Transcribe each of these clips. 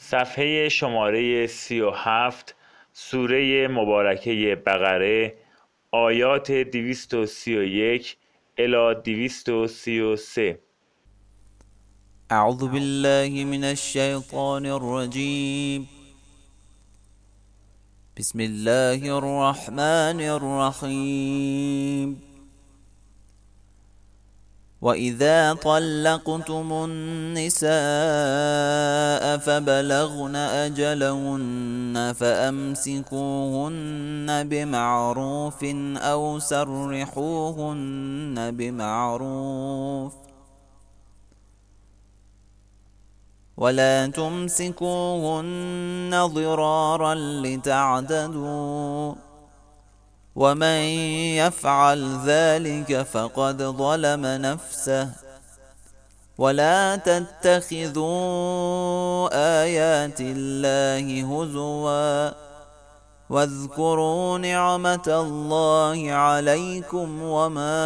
صفحه شماره 37 سوره مبارکه بقره آیات 231 الی 233. أعوذ بالله من الشيطان الرجيم. بسم الله الرحمن الرحيم. وإذا طلقتم النساء فبلغن أجلهن فأمسكوهن بمعروف أو سرحوهن بمعروف ولا تمسكوهن ضرارا لتعتدوا ومن يفعل ذلك فقد ظلم نفسه ولا تتخذوا آيات الله هزوا واذكروا نعمة الله عليكم وما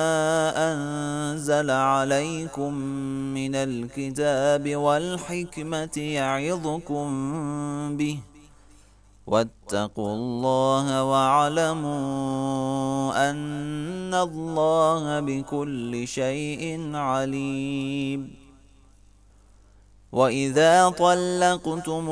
أنزل عليكم من الكتاب والحكمة يعظكم به واتقوا الله واعلموا أن الله بكل شيء عليم. وإذا طلقتم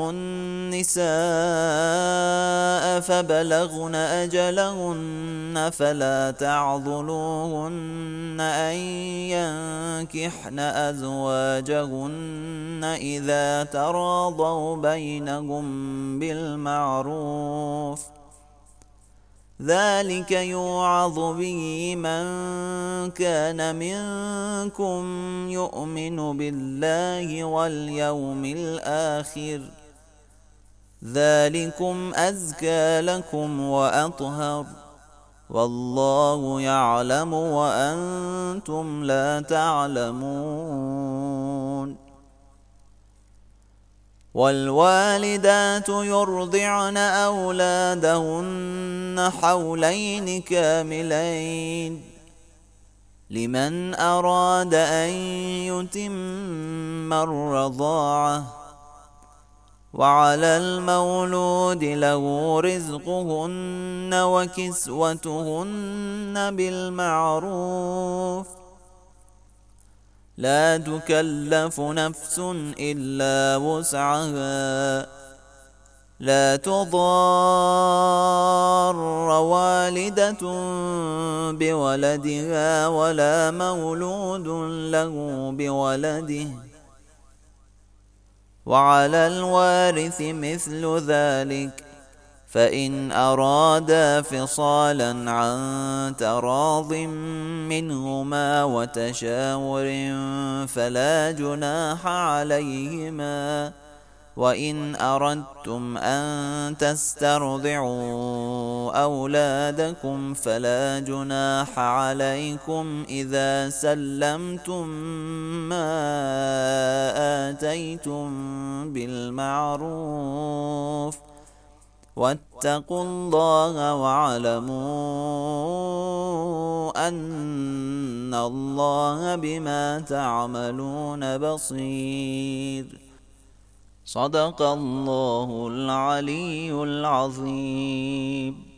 النساء فبلغن أجلهن فلا تعضلوهن أن ينكحن أزواجهن إذا تراضوا بينهم بالمعروف ذلك يوعظ به من كان منكم يؤمن بالله واليوم الآخر ذلكم أزكى لكم وأطهر والله يعلم وأنتم لا تعلمون. والوالدات يرضعن أولادهن حولين كاملين لمن أراد أن يتم الرضاعة وعلى المولود له رزقهن وكسوتهن بالمعروف لا تكلف نفس إلا وسعها لا تضار والدة بولدها ولا مولود له بولده وعلى الوارث مثل ذلك فإن أرادا فصالا عن تراض منهما وتشاور فلا جناح عليهما وإن أردتم أن تسترضعوا أولادكم فلا جناح عليكم إذا سلمتم ما آتيتم بالمعروف واتقوا الله واعلموا أن الله بما تعملون بصير. صدق الله العلي العظيم.